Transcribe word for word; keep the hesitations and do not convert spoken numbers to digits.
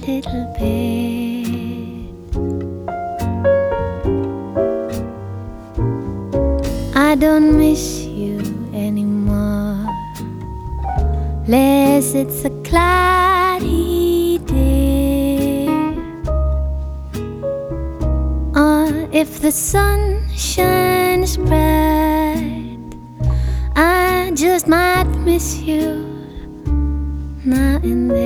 little bit. I don't miss you anymore, less it's a cloudy day, or if the sun shines bright, I just might miss you now and then.